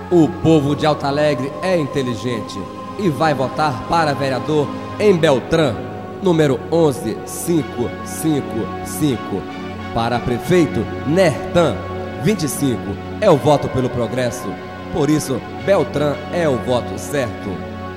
O povo de Alto Alegre é inteligente e vai votar para vereador em Beltrã, número 11555. Para prefeito, Nertan, 25. É o voto pelo progresso. Por isso, Beltrã é o voto certo.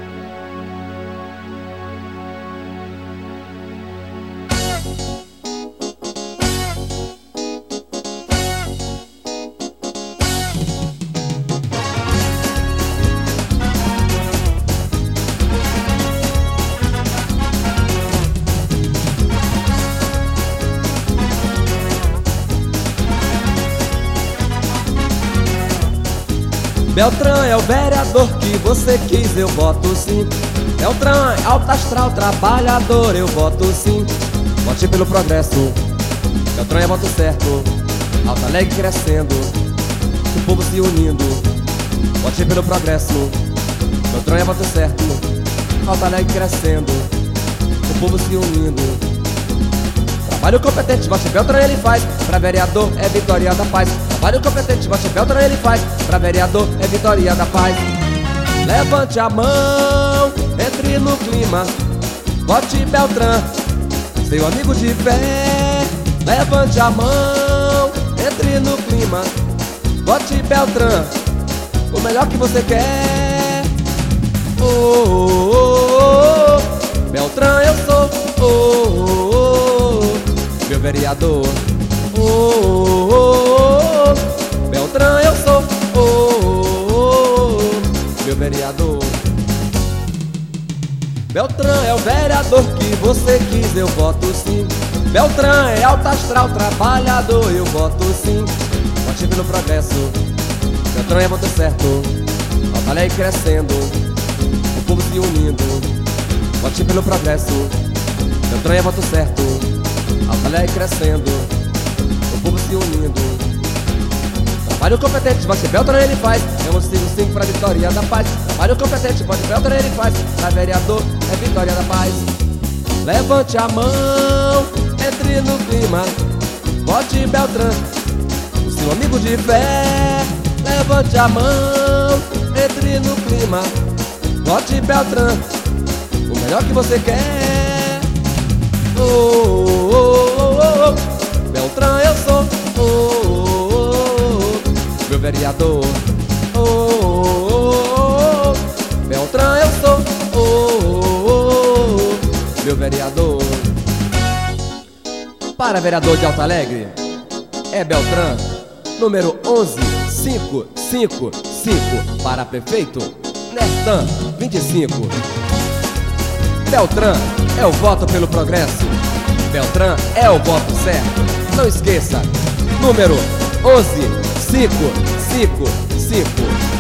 Beltrã é o vereador que você quis, eu voto sim. Beltrã é alto astral, trabalhador, eu voto sim. Vote pelo progresso, Beltrã é voto certo. Alto Alegre crescendo, o povo se unindo. Vote pelo progresso, Beltrã é voto certo. Alto Alegre crescendo, o povo se unindo. Trabalho competente, vote Beltrã, ele faz. Pra vereador é vitória da paz. Trabalho competente, vote Beltrã, ele faz. Pra vereador é vitória da paz. Levante a mão, entre no clima. Vote Beltrã, seu amigo de fé. Levante a mão, entre no clima. Vote Beltrã, o melhor que você quer. Oh, oh, oh, oh. Beltrã eu sou. Oh, oh, oh. Meu vereador. Oh, oh, oh. Beltrã eu sou. Oh, oh, oh. Meu vereador. Beltrã é o vereador que você quis, eu voto sim. Beltrã é alto astral, trabalhador, eu voto sim. Vote pelo progresso, Beltrã é voto certo. Alto Alegre crescendo, o povo se unindo. Vote pelo progresso, Beltrã é voto certo. Alto Alegre crescendo, o povo se unindo. Trabalho competente, vote Beltrã, ele faz. É um 5 pra vitória da paz. Trabalho competente, vote Beltrã, ele faz. Pra vereador é vitória da paz. Levante a mão, entre no clima. Vote Beltrã, o seu amigo de fé. Levante a mão, entre no clima. Vote Beltrã, o melhor que você quer. Oh, oh, oh, oh, oh. Beltrã eu sou. Oh, oh, oh. Meu vereador. Oh, oh, oh, oh. Beltrã eu sou. Oh, oh, oh. Meu vereador. Para vereador de Alto Alegre é Beltrã, número 11555. Para prefeito, Nertan, 25. Beltrã é o voto pelo progresso. Beltrã é o voto certo. Não esqueça, número 11555.